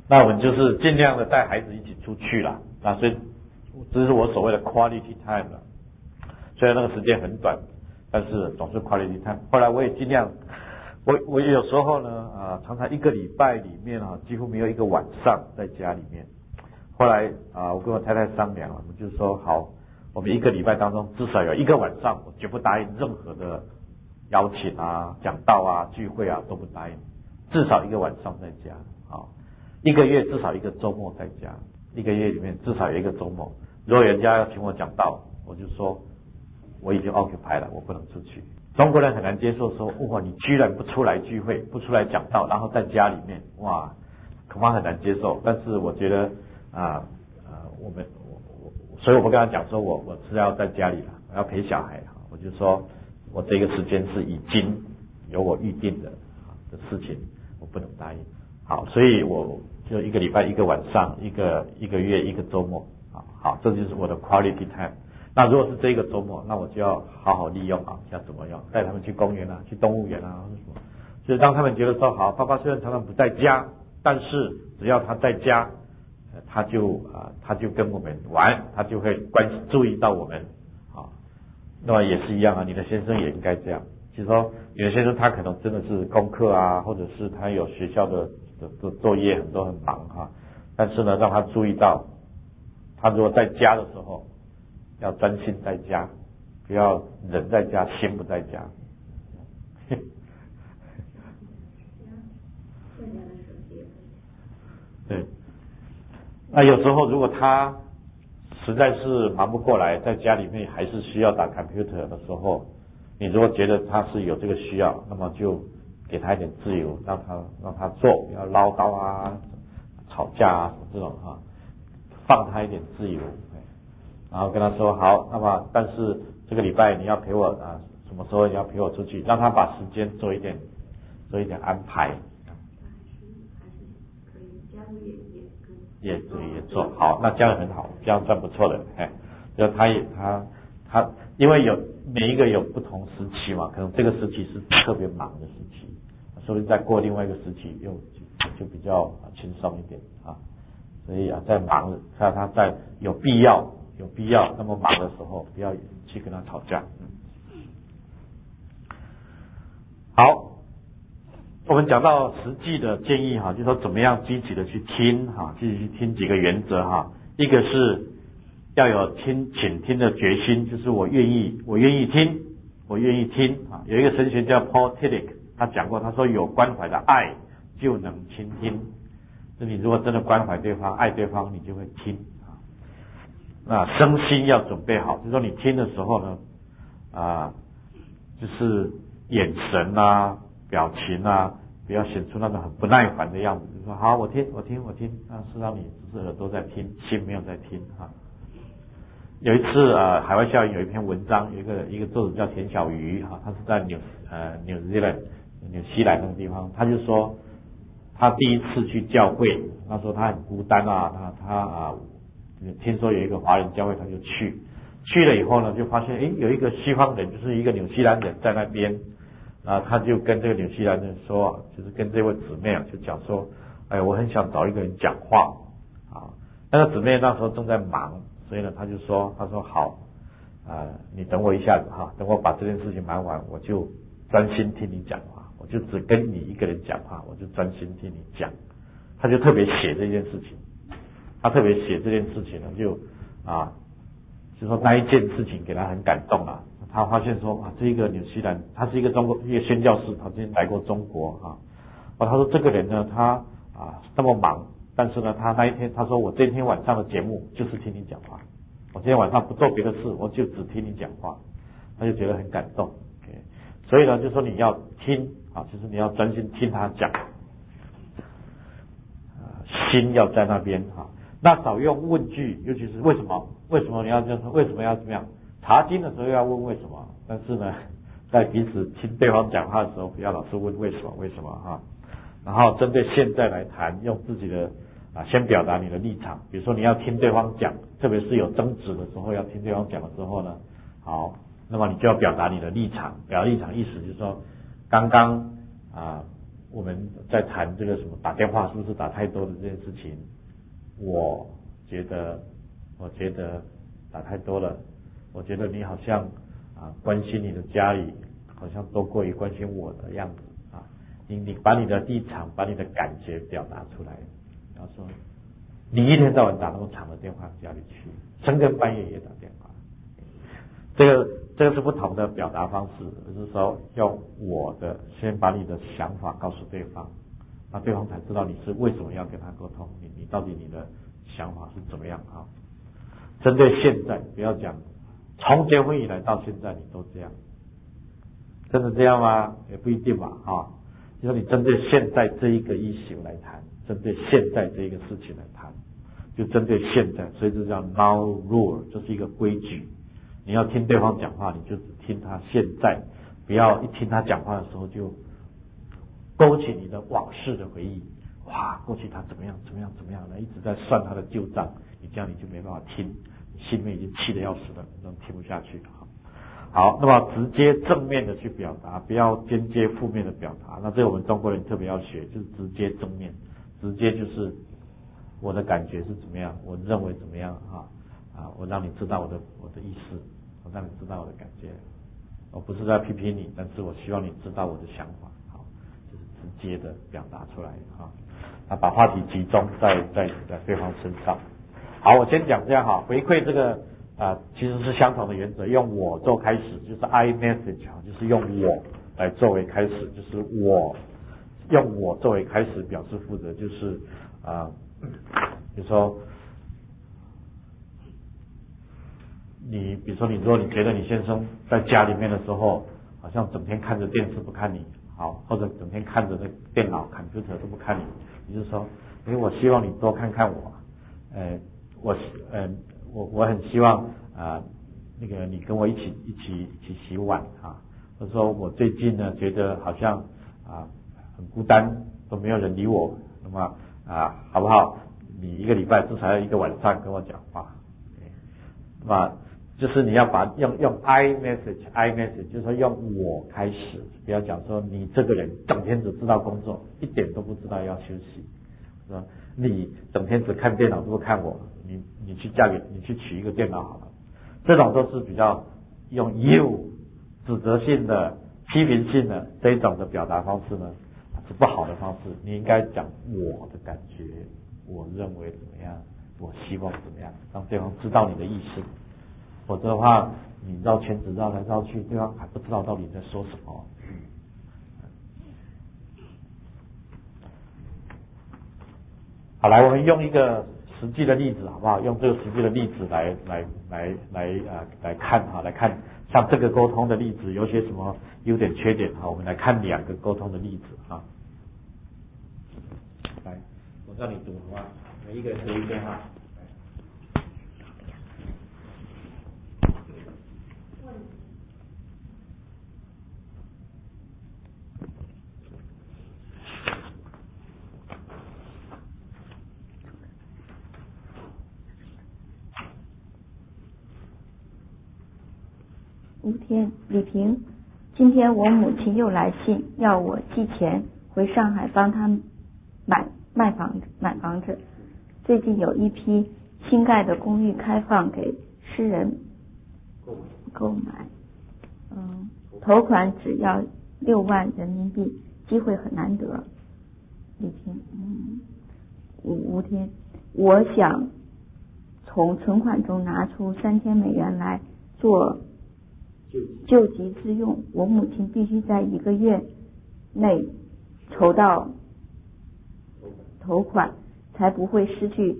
那我们就是尽量的带孩子一起出去啦，那所以这是我所谓的 quality time 了。虽然那个时间很短，但是总是 quality time。后来我也尽量，我有时候呢常常一个礼拜里面几乎没有一个晚上在家里面。后来我跟我太太商量了，我们就说好，我们一个礼拜当中至少有一个晚上，我绝不答应任何的邀请讲道聚会都不答应，至少一个晚上在家一个月至少一个周末在家，一个月里面至少有一个周末。如果人家要请我讲道，我就说我已经 occupy 了，我不能出去。中国人很难接受说，哇，你居然不出来聚会，不出来讲道，然后在家里面，哇，恐怕很难接受。但是我觉得所以我跟他讲说，我是要在家里了，我要陪小孩，我就说我这个时间是已经有我预定的事情，我不能答应。好，所以我就一个礼拜一个晚上，一个月一个周末，好，这就是我的 quality time。那如果是这个周末，那我就要好好利用要怎么样带他们去公园去动物园或者什么，就是让他们觉得说，好，爸爸虽然常常不在家，但是只要他在家，他就跟我们玩，他就会注意到我们那么也是一样你的先生也应该这样。就是说有的先生他可能真的是功课或者是他有学校的作业很多很忙但是呢让他注意到，他如果在家的时候要专心在家，不要人在家心不在家。对，那有时候如果他实在是忙不过来，在家里面还是需要打 computer 的时候，你如果觉得他是有这个需要，那么就给他一点自由，让他做，不要唠叨吵架这种放他一点自由，然后跟他说好，那么但是这个礼拜你要陪我什么时候你要陪我出去，让他把时间做一点安排。也做好，那这样很好，这样算不错的。就他因为每一个有不同时期嘛，可能这个时期是特别忙的时期，所以再过另外一个时期就比较轻松一点所以在忙看他在有必要那么忙的时候，不要去跟他吵架。好，我们讲到实际的建议就是说怎么样积极的去听积极去听几个原则一个是要有倾听的决心，就是我愿意听。有一个神学叫 Paul Tillich， 他讲过，他说有关怀的爱就能倾听。就你如果真的关怀对方爱对方，你就会听那身心要准备好，就是说你听的时候呢就是眼神表情不要显出那种很不耐烦的样子，就说好，我听，事实上你只是耳朵在听，心没有在听有一次海外校园有一篇文章，有一个作者叫田小瑜他是在纽西兰那个地方，他就说他第一次去教会，那时候他很孤单他听说有一个华人教会，他就去了以后呢，就发现有一个西方人，就是一个纽西兰人在那边他就跟这个纽西兰人说，就是跟这位姊妹就讲说，我很想找一个人讲话那个姊妹那时候正在忙，所以呢他说好你等我一下子等我把这件事情忙完，我就专心听你讲话，我就只跟你一个人讲话，我就专心听你讲。他就特别写这件事情，呢就说那一件事情给他很感动他发现说这一个纽西兰，他是一个宣教士，他之前来过中国他说这个人呢，他那么忙，但是呢，他那一天他说我这天晚上的节目就是听你讲话，我今天晚上不做别的事，我就只听你讲话，他就觉得很感动。所以呢，就说你要听就是你要专心听他讲，心要在那边那少用问句，尤其是为什么你要这样说，为什么要怎么样？查经的时候要问为什么，但是呢，在彼此听对方讲话的时候，不要老是问为什么然后针对现在来谈，用自己的先表达你的立场。比如说你要听对方讲，特别是有争执的时候，要听对方讲的时候呢，好，那么你就要表达你的立场。表达立场意思就是说，刚刚我们在谈这个什么打电话是不是打太多的这件事情，我觉得打太多了，我觉得你好像关心你的家里好像多过于关心我的样子啊，你把你的立场把你的感觉表达出来，然后说你一天到晚打那么长的电话家里去，深更半夜也打电话，这个是不同的表达方式，就是说用我的先把你的想法告诉对方，那对方才知道你是为什么要跟他沟通，你到底你的想法是怎么样啊？针对现在，不要讲从结婚以来到现在你都这样，真的这样吗？也不一定吧啊。就说你针对现在这一个issue来谈，针对现在这一个事情来谈，就针对现在，所以这叫 now rule， 这是一个规矩。你要听对方讲话，你就只听他现在，不要一听他讲话的时候就勾起你的往事的回忆。哇，过去他怎么样，一直在算他的旧账，你这样你就没办法听，你心里面已经气得要死了，你都听不下去。好，那么直接正面的去表达，不要间接负面的表达。那这个我们中国人特别要学，就是直接正面，直接就是我的感觉是怎么样，我认为怎么样我让你知道我的意思，我让你知道我的感觉，我不是在批评你，但是我希望你知道我的想法，好，就是直接的表达出来把话题集中在对方身上。好，我先讲这样回馈这个其实是相同的原则，用我做开始，就是 I message 就是用我来作为开始，就是我用我作为开始表示负责，就是比如说如果你觉得你先生在家里面的时候，好像整天看着电视不看你，好，或者整天看着那电脑 computer 都不看你，你就说，我希望你多看看我，我很希望那个你跟我一起洗碗或者说我最近呢觉得好像很孤单，都没有人理我，那么好不好？你一个礼拜至少要一个晚上跟我讲话，那么就是你要用 I message， 就是说用我开始，不要讲说你这个人整天只知道工作，一点都不知道要休息，说你整天只看电脑都不看我，你去取一个电脑好了，这种都是比较用 you 指责性的、批评性的这一种的表达方式呢，是不好的方式。你应该讲我的感觉，我认为怎么样，我希望怎么样，让对方知道你的意思。否则的话，你绕圈子绕来绕去，对方还不知道到底在说什么。好，来，我们用一个实际的例子，好不好？用这个实际的例子来看来看像这个沟通的例子有些什么优点缺点我们来看2个沟通的例子来，我让你读好吧，每一个人读一遍 5天，李平，今天我母亲又来信，要我寄钱回上海帮她买房子。最近有一批新盖的公寓开放给私人购买，头款只要6万人民币，机会很难得。李平，5天，我想从存款中拿出3000美元来做救急之用，我母亲必须在1个月内筹到头款，才不会失去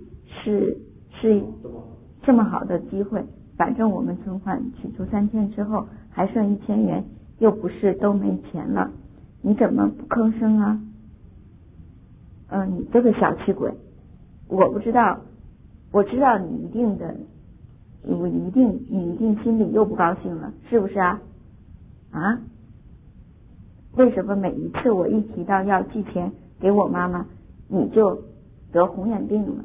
这么好的机会。反正我们存款取出3000之后还剩1000元，又不是都没钱了，你怎么不吭声啊？你这个小气鬼，我知道你一定心里又不高兴了，是不是啊？为什么每一次我一提到要寄钱给我妈妈，你就得红眼病了？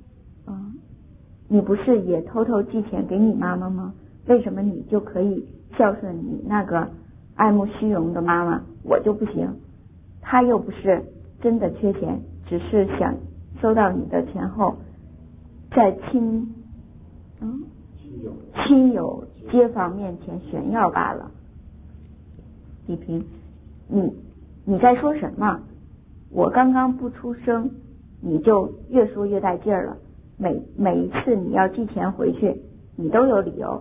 你不是也偷偷寄钱给你妈妈吗？为什么你就可以孝顺你那个爱慕虚荣的妈妈，我就不行？ 他又不是真的缺钱，只是想收到你的钱后，在亲友街坊面前炫耀罢了。李平，你在说什么？我刚刚不出声，你就越说越带劲儿了。每一次你要寄钱回去，你都有理由。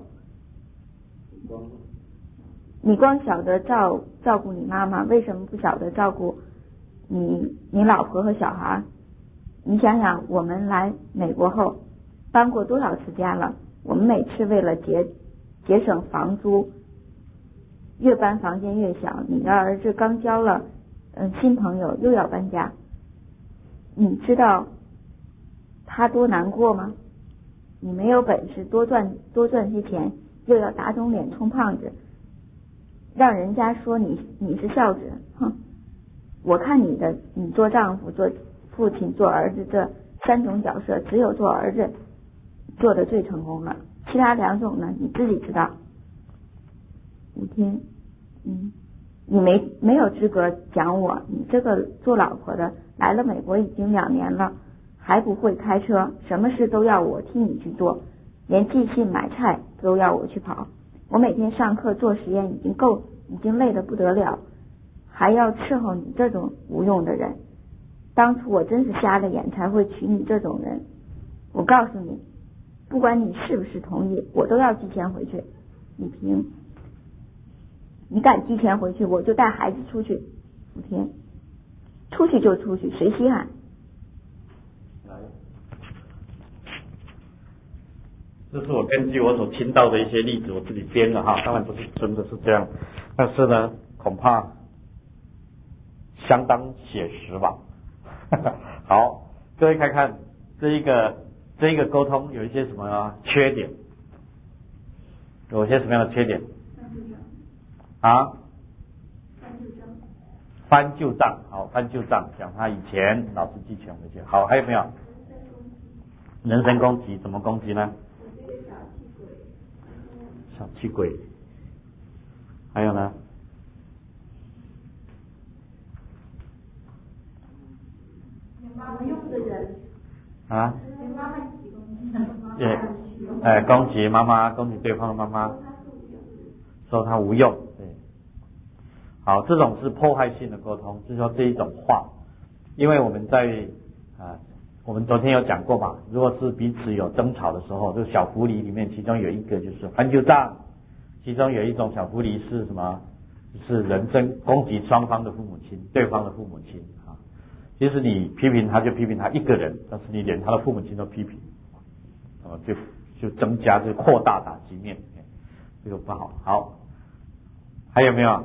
你光晓得照顾你妈妈，为什么不晓得照顾你老婆和小孩？你想想，我们来美国后搬过多少次家了？我们每次为了节省房租，越搬房间越小。你的儿子刚交了新朋友，又要搬家，你知道他多难过吗？你没有本事多赚些钱，又要打肿脸充胖子，让人家说你是孝子，哼！我看你做丈夫、做父亲、做儿子这3种角色，只有做儿子做的最成功了，其他2种呢，你自己知道。吴天，你没有资格讲我，你这个做老婆的来了美国已经2年了，还不会开车，什么事都要我替你去做，连寄信买菜都要我去跑。我每天上课做实验已经累得不得了，还要伺候你这种无用的人。当初我真是瞎了眼才会娶你这种人。我告诉你，不管你是不是同意，我都要寄钱回去。李平，你敢寄钱回去，我就带孩子出去。吴天，出去就出去，谁稀罕？ 这是我根据我所听到的一些例子，我自己编的哈，当然不是真的是这样，但是呢，恐怕相当写实吧。好，各位看看这一个沟通有一些什么缺点？有些什么样的缺点？翻旧账。好，翻旧账，讲他以前老是寄钱回去。好，还有没有？人身攻击，怎么攻击呢？小气鬼。还有呢？攻击妈妈，攻击对方的妈妈，说他无用。对，好，这种是破坏性的沟通，就是说这一种话，因为我们我们昨天有讲过嘛，如果是彼此有争吵的时候，这个小狐狸里面其中有一个就是翻旧账，其中有一种小狐狸是什么？是人身攻击双方的父母亲，对方的父母亲啊。其实你批评他就批评他一个人，但是你连他的父母亲都批评，就增加这扩大打击面，这个不好。好，还有没有？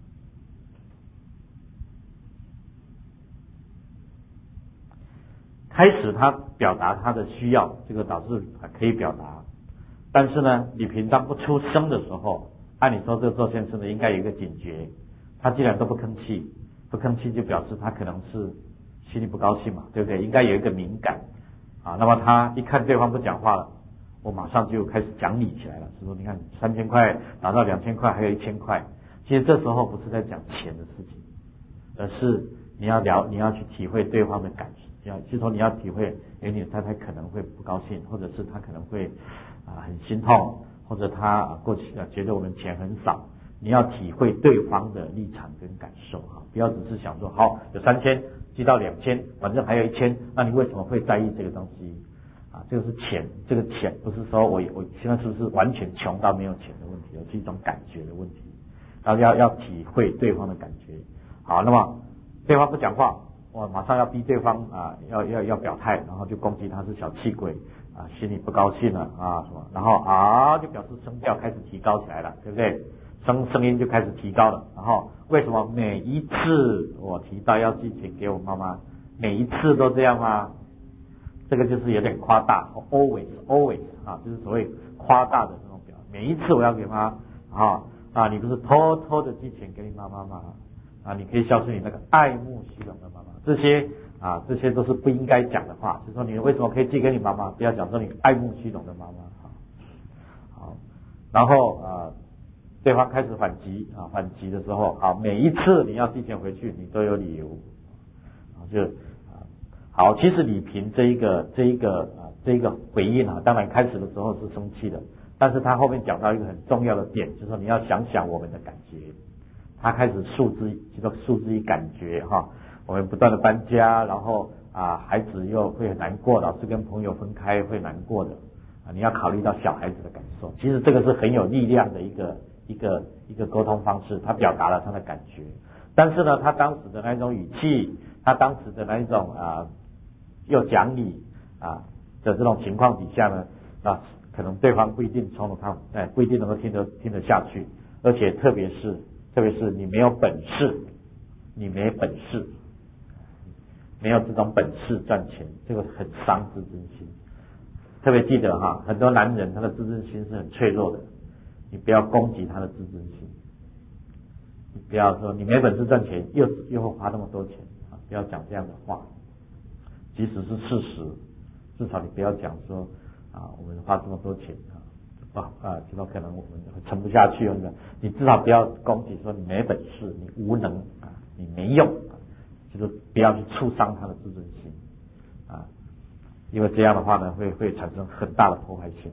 开始他表达他的需要，这个倒是可以表达，但是呢，你平常不出声的时候，按理说这个周先生呢应该有一个警觉，他既然都不吭气就表示他可能是心里不高兴嘛，对不对？应该有一个敏感啊。那么他一看对方不讲话了，我马上就开始讲理起来了，是说你看3000块拿到2000块，还有1000块，其实这时候不是在讲钱的事情，而是你要去体会对方的感受。就是说你要体会，你的太太可能会不高兴，或者是她可能会很心痛，或者她过去觉得我们钱很少，你要体会对方的立场跟感受哈，不要只是想说好有3000寄到2000，反正还有1000，那你为什么会在意这个东西啊？这个是钱，这个钱不是说我现在是不是完全穷到没有钱的问题，而是一种感觉的问题，然后要体会对方的感觉。好，那么对方不讲话，我马上要逼对方要表态，然后就攻击他是小气鬼心里不高兴了什么，然后就表示声调开始提高起来了，对不对？声音就开始提高了。然后为什么每一次我提到要寄钱给我妈妈，每一次都这样吗？这个就是有点夸大 ，always 就是所谓夸大的这种表，每一次我要给妈你不是偷偷的寄钱给你妈妈吗？你可以孝顺你那个爱慕虚荣的妈妈，这些都是不应该讲的话。就是说你为什么可以寄给你妈妈，不要讲说你爱慕虚荣的妈妈。好，然后对方开始反击反击的时候，好，每一次你要提前回去，你都有理由好。其实李平这一个回应当然开始的时候是生气的，但是他后面讲到一个很重要的点，就是说你要想想我们的感觉。他开始诉之于感觉我们不断的搬家，然后孩子又会很难过，老师跟朋友分开会难过的你要考虑到小孩子的感受。其实这个是很有力量的一个沟通方式，他表达了他的感觉，但是呢，他当时的那一种语气，他当时的那一种又讲理的这种情况底下呢可能对方不一定不一定能够听得下去，而且特别是你没有本事，没有这种本事赚钱，这个很伤自尊心。特别记得很多男人他的自尊心是很脆弱的，你不要攻击他的自尊心，你不要说你没本事赚钱又会花那么多钱不要讲这样的话，即使是事实，至少你不要讲说我们花这么多钱知道可能我们撑不下去，你至少不要攻击说你没本事，你无能你没用就是不要去触伤他的自尊心因为这样的话呢会产生很大的破坏性。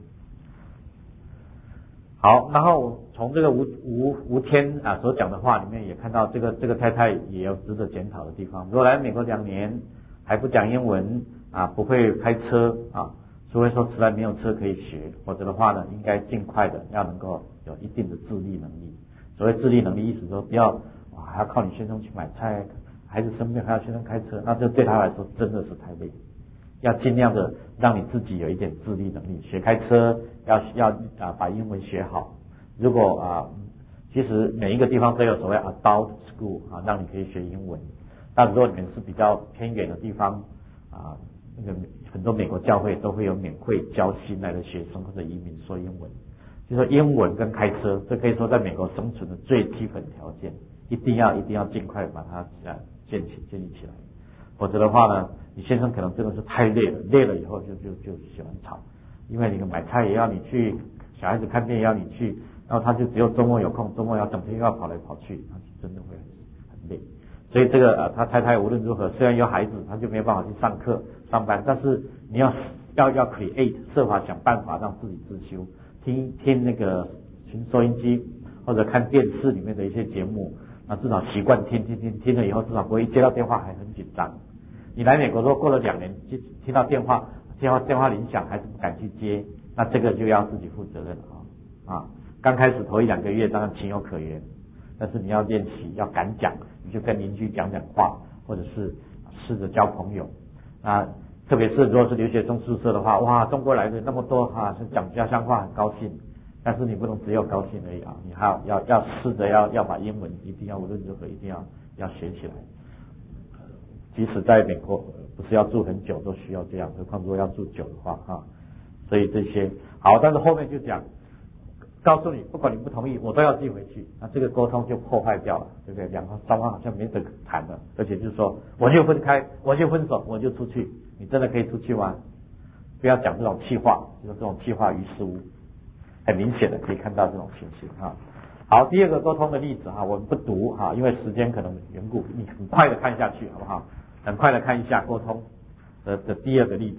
好，然后从这个吴天所讲的话里面也看到这个太太也有值得检讨的地方。如果来美国2年还不讲英文不会开车除非说实在没有车可以学，否则的话呢应该尽快的要能够有一定的自立能力。所谓自立能力意思说不要还要靠你先生去买菜，孩子生病还要先生开车，那这对他来说真的是太累。要尽量的让你自己有一点自立能力，学开车要把英文学好。如果其实每一个地方都有所谓 adult school 让你可以学英文。但如果你们是比较偏远的地方那个很多美国教会都会有免费教新来的学生或者移民说英文。就说英文跟开车，这可以说在美国生存的最基本条件，一定要尽快把它建立起来。否则的话呢，你先生可能真的是太累了以后就喜欢吵，因为你买菜也要你去，小孩子看病也要你去，然后他就只有周末有空，周末要整天又要跑来跑去，他真的会很累。所以这个他太太无论如何，虽然有孩子，他就没有办法去上课上班，但是你要 create 设法想办法让自己自修，听那个收音机或者看电视里面的一些节目，至少习惯听了以后，至少不会接到电话还很紧张。你来美国如果过了2年，听到电话铃响还是不敢去接，那这个就要自己负责任了刚开始头1-2个月当然情有可原，但是你要练习，要敢讲，你就跟邻居讲话，或者是试着交朋友特别是如果是留学生宿舍的话，哇，中国来的那么多是讲家乡话很高兴，但是你不能只有高兴而已你还要试着要把英文一定要无论如何一定要学起来。即使在美国不是要住很久都需要这样，何况如果要住久的话所以这些好，但是后面就讲告诉你，不管你不同意，我都要寄回去，那这个沟通就破坏掉了，对不对？双方好像没得谈了，而且就是说我就分开，我就分手，我就出去，你真的可以出去吗？不要讲这种气话，就是这种气话于事无，很明显的可以看到这种情形好，第二个沟通的例子我们不读因为时间可能缘故，你很快的看下去好不好？很快的看一下沟通的第二个例子。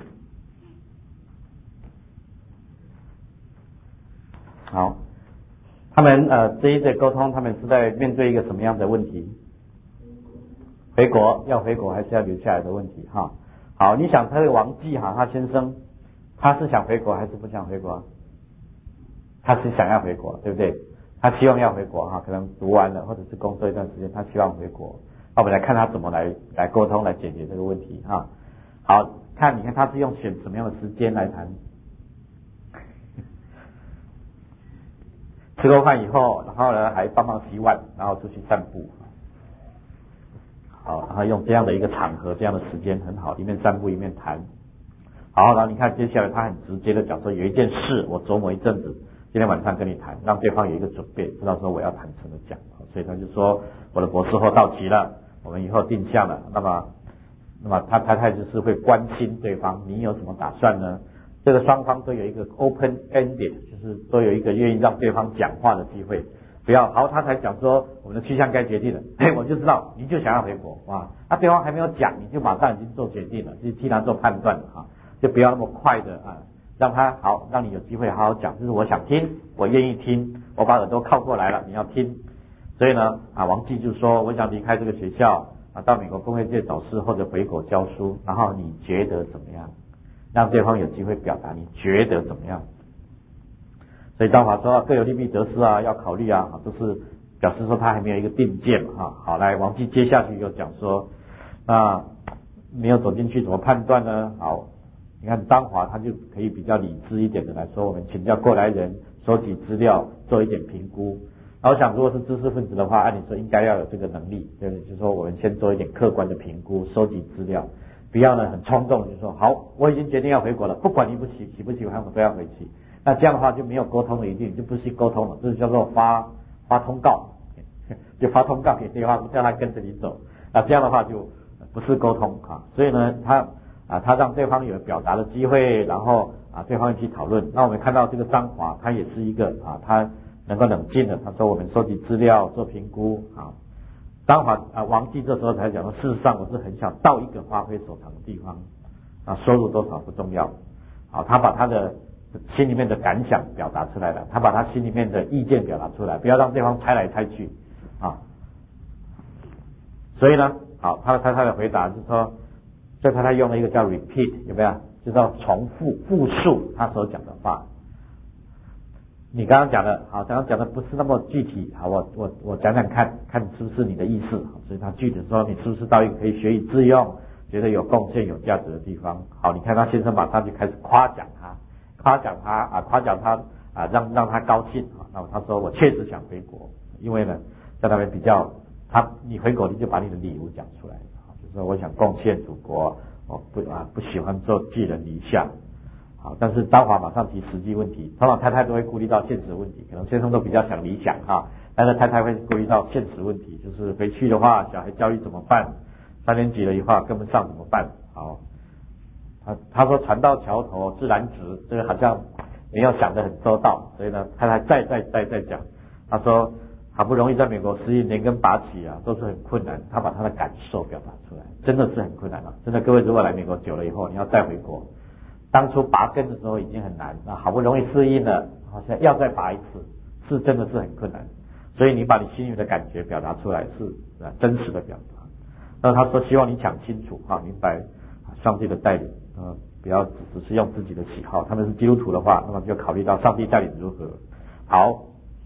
好，他们这一对沟通，他们是在面对一个什么样的问题？要回国还是要留下来的问题好，你想他这个王继他先生，他是想回国还是不想回国？他是想要回国，对不对？他希望要回国可能读完了或者是工作一段时间，他希望回国。我们来看他怎么来沟通来解决这个问题好，你看他是用选什么样的时间来谈？吃过饭以后，然后呢还帮忙洗碗，然后出去散步。好，然后用这样的一个场合，这样的时间很好，一面散步一面谈。好，然后你看接下来他很直接的讲说，有一件事我琢磨一阵子，今天晚上跟你谈，让对方有一个准备，知道说我要坦诚的讲。所以他就说我的博士后到期了，我们以后定向了，那么他太太就是会关心对方，你有什么打算呢？这个双方都有一个 open ended， 就是都有一个愿意让对方讲话的机会。 不要好，他才讲说我们的去向该决定了，我就知道你就想要回国哇，对方还没有讲，你就马上已经做决定了，就替他做判断了就不要那么快的让他好，让你有机会好好讲，就是我想听，我愿意听，我把耳朵靠过来了，你要听。所以呢王继就说我想离开这个学校到美国工业界找事或者回国教书，然后你觉得怎么样？让对方有机会表达你觉得怎么样。所以张华说各有利弊得失要考虑都是表示说他还没有一个定见好，来王继接下去又讲说没有走进去怎么判断呢？好，你看张华他就可以比较理智一点的来说，我们请教过来人收集资料做一点评估。然后想如果是知识分子的话，按理说应该要有这个能力，对不对？就是说我们先做一点客观的评估，收集资料，不要呢很冲动，就说好我已经决定要回国了，不管你喜不喜欢我都要回去。那这样的话就没有沟通的余地，就不是沟通了，这叫做发通告，就发通告给对方，叫他跟着你走。那这样的话就不是沟通所以呢，他让对方有表达的机会，然后对方一起讨论。那我们看到这个张华，他也是一个他能够冷静的，他说我们收集资料做评估张华王继这时候才讲说，事实上我是很想到一个发挥所长的地方收入多少不重要他把他的心里面的感想表达出来了，他把他心里面的意见表达出来，不要让对方猜来猜去所以呢他的回答就是说，所以他用了一个叫 repeat， 有没有？就叫重复复述他所讲的话。你刚刚讲的不是那么具体我讲讲看是不是你的意思。所以他具体说你是不是到一个可以学以致用，觉得有贡献有价值的地方。好，你看他先生马上就开始夸奖他让他高兴那么他说我确实想回国，因为呢在那边比较你回国你就把你的理由讲出来就是说我想贡献祖国，我不喜欢做寄人篱下但是张华马上提实际问题，通常太太都会顾虑到现实问题，可能先生都比较想理想但是太太会顾虑到现实问题，就是回去的话小孩教育怎么办，3年级了以后跟不上怎么办他说船到桥头自然直，这个好像没有想得很周到，所以呢太太再讲，他说好不容易在美国适应连根拔起都是很困难，他把他的感受表达出来，真的是很困难真的各位如果来美国久了以后你要再回国，当初拔根的时候已经很难好不容易适应了，好像要再拔一次，是真的是很困难。所以你把你心里的感觉表达出来是真实的表达。那他说希望你讲清楚明白上帝的带领不要只是用自己的喜好，他们是基督徒的话，那么就考虑到上帝带领如何。好，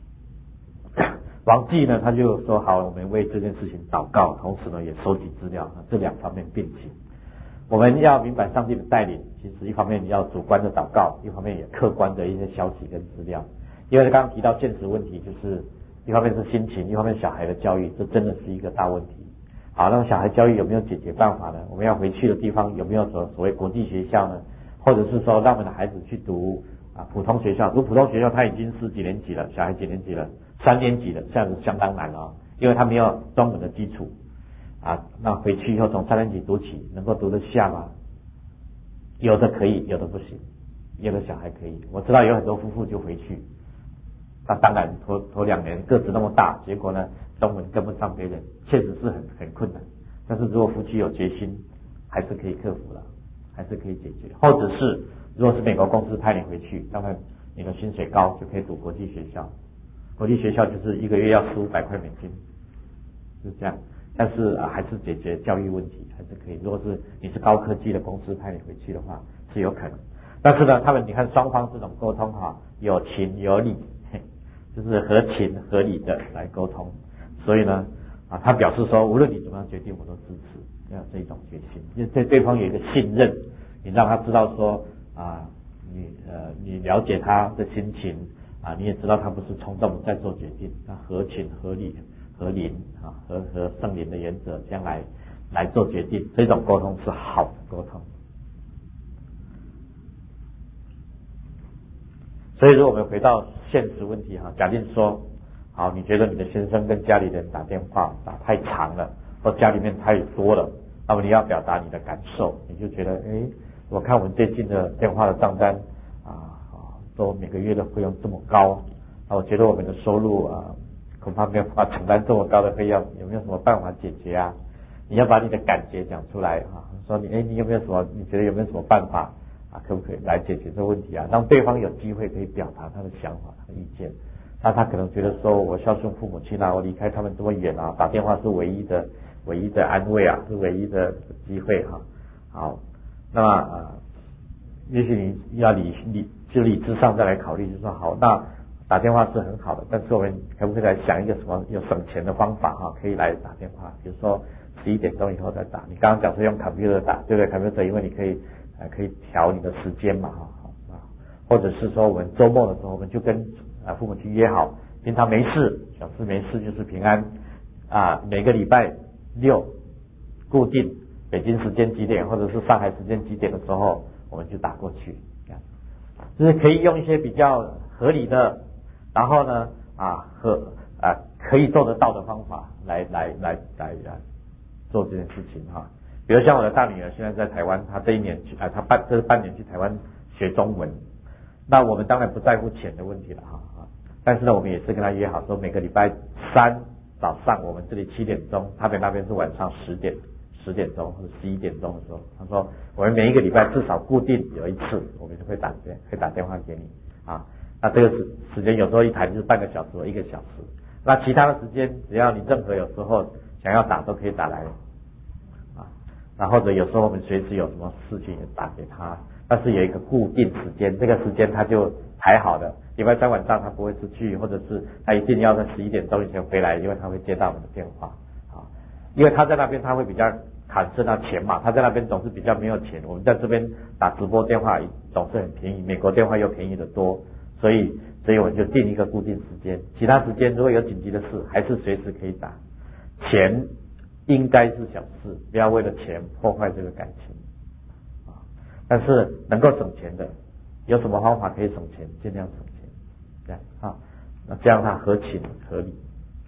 王继呢他就说好，我们为这件事情祷告，同时呢也收集资料，这2方面并行。我们要明白上帝的带领，其实一方面要主观的祷告，一方面也客观的一些消息跟资料。因为刚刚提到现实问题，就是一方面是心情，一方面小孩的教育，这真的是一个大问题。好，那么小孩教育有没有解决办法呢？我们要回去的地方有没有所谓国际学校呢？或者是说让我们的孩子去读普通学校？读普通学校他已经是几年级了？小孩几年级了？3年级了，这样子相当难因为他没有中文的基础那回去以后从3年级读起，能够读得下吗？有的可以，有的不行，有的小孩可以。我知道有很多夫妇就回去，那当然头2年个子那么大，结果呢中文跟不上别人，确实是很困难。但是如果夫妻有决心，还是可以克服的，还是可以解决。或者是如果是美国公司派你回去，当然你的薪水高，就可以读国际学校。国际学校就是1个月要$400-500美金，就这样。但是还是解决教育问题，还是可以。如果是你是高科技的公司派你回去的话，是有可能。但是呢，他们你看双方这种沟通有情有理，就是合情合理的来沟通。所以呢他表示说，无论你怎么样决定，我都支持，要这一种决心，因为对方有一个信任，你让他知道说你了解他的心情你也知道他不是冲动在做决定，他合情合理。和灵和圣灵的原则这样来做决定，这种沟通是好的沟通。所以如果我们回到现实问题假定说好，你觉得你的先生跟家里人打电话打太长了，或家里面太多了，那么你要表达你的感受，你就觉得我看我们最近的电话的账单都每个月的费用这么高我觉得我们的收入恐怕没有办法承担这么高的费用，有没有什么办法解决啊？你要把你的感觉讲出来啊，说你有没有什么，你觉得有没有什么办法啊？可不可以来解决这个问题啊？让对方有机会可以表达他的想法、他的意见。那他可能觉得说，我孝顺父母亲啊，我离开他们这么远啊，打电话是唯一的安慰啊，是唯一的机会哈。好，那么也许你要理智上再来考虑，就说好，那打电话是很好的，但是我们可不可以来想一个什么有省钱的方法哈，可以来打电话，比如说11点钟以后再打。你刚刚讲说用 computer 打，对不对 ？computer 因为你可以调你的时间嘛哈，或者是说我们周末的时候，我们就跟父母亲约好，平常没事，小事没事就是平安啊，每个礼拜6固定北京时间几点，或者是上海时间几点的时候，我们就打过去，就是可以用一些比较合理的，然后呢可以做得到的方法来做这件事情哈。比如像我的大女儿现在在台湾，她这一年这是半年去台湾学中文，那我们当然不在乎钱的问题了哈，但是呢，我们也是跟她约好说，每个礼拜3早上我们这里7点钟，他们那边是晚上10点钟或者11点钟的时候，他说我们每一个礼拜至少固定有一次，我们就会打电话给你啊。那这个时间有时候一台就是半个小时或1个小时，那其他的时间只要你任何有时候想要打都可以打来啊。那或者有时候我们随时有什么事情也打给他，但是有一个固定时间，这个时间他就排好的，礼拜3晚上他不会出去，或者是他一定要在11点钟以前回来，因为他会接到我们的电话啊。因为他在那边他会比较砍剩到钱嘛，他在那边总是比较没有钱，我们在这边打直播电话总是很便宜，美国电话又便宜得多，所以我们就定一个固定时间，其他时间如果有紧急的事还是随时可以打。钱应该是小事，不要为了钱破坏这个感情啊。但是能够省钱的，有什么方法可以省钱，尽量省钱，这样啊，那这样它合情合理。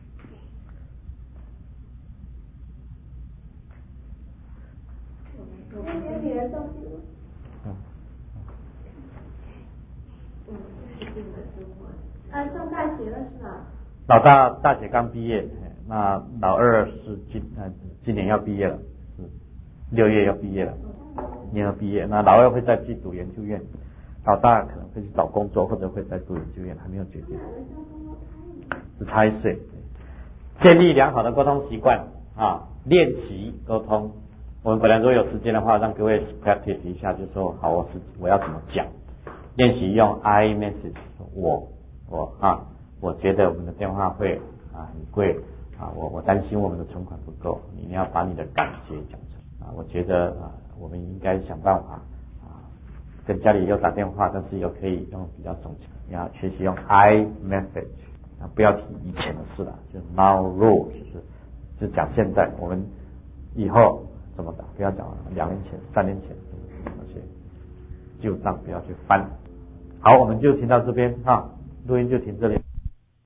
上大学了是吧？ 老大大学刚毕业，那老二是今年要毕业了，是6月要毕业了，年要毕业。那老二会再去读研究院，老大可能会去找工作，或者会再读研究院，还没有决定，只差1岁。建立良好的沟通习惯啊，练习沟通。我们本来如果有时间的话，让各位 practice 一下，就说好，我要怎么讲，练习用 I message， 我觉得我们的电话会很贵啊，我担心我们的存款不够，你要把你的感觉讲出来啊。我觉得我们应该想办法跟家里又打电话，但是又可以用比较省钱，你要学习用 I message 不要提以前的事了，就 now rule， 就讲现在，我们以后怎么打，不要讲2年前、3年前那些旧账不要去翻。好，我们就停到这边录音就停这里。